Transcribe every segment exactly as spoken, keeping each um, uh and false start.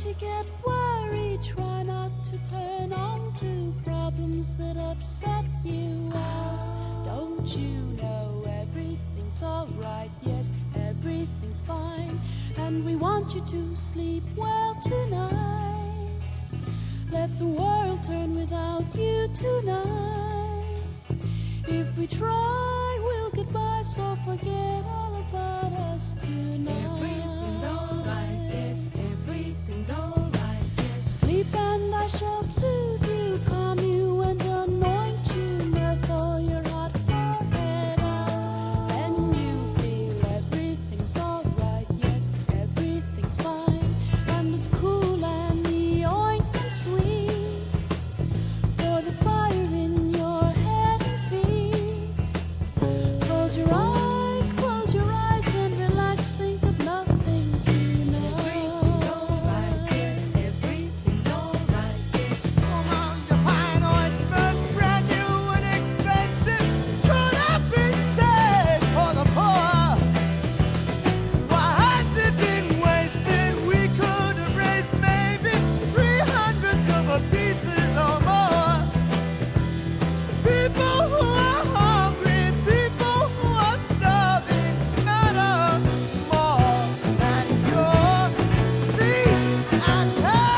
to get worried, try not to turn on to problems that upset you. Well, don't you know everything's alright? Yes, everything's fine, and we want you to sleep well tonight. Let the world turn without you tonight. If we try, we'll get by, so forget all about us tonight. Everything's alright, yes, everything's alright, yes. Sleep and I shall soothe you, calm you and anoint you, mirth all your hot forehead out. Then you feel everything's alright, yes, everything's fine, and it's cool and the ointment sweet for the fire in your head and feet. Close your eyes, close your eyes and relax, think of nothing tonight. Everything's alright, yes, everything's alright, yes. Come on, the fine ointment, brand new and expensive, could have been saved for the poor. Why has it been wasted? We could have raised maybe three hundredths of a pieces or more. People who are hungry, people who are starving, matter more than your feet and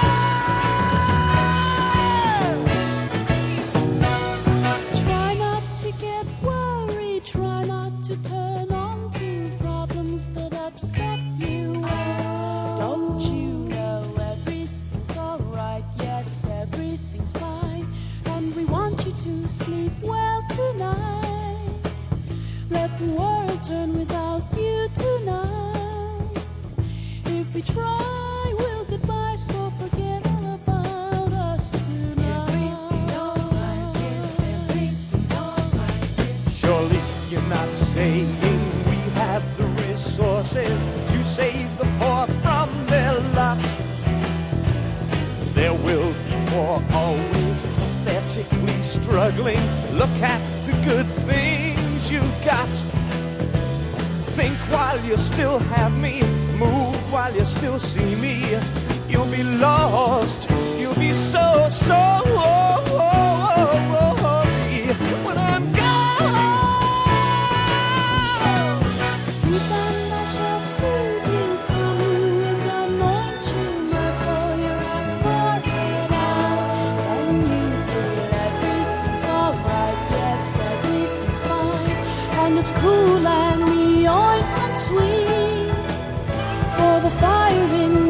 hands. Try not to get worried, try not to turn on to problems that upset you. Don't you know everything's alright? Yes, everything's fine, and we want you to sleep well tonight. Let the world turn without you tonight. If we try, we'll get by, so forget all about us tonight. Everything's alright, yes, everything's alright, yes. Surely you're not saying we have the resources to save the poor from their lot. There will be more, always pathetically struggling. Look at the good things you got. Think while you still have me, move while you still see me. You'll be lost, you'll be so, so lonely when I'm gone. Sleep and I shall soothe you, calm you and anoint you, mirth all your hot forehead out. Then you feel everything's alright, yes, everything's fine, and it's cool and the ointment sweet for the fire in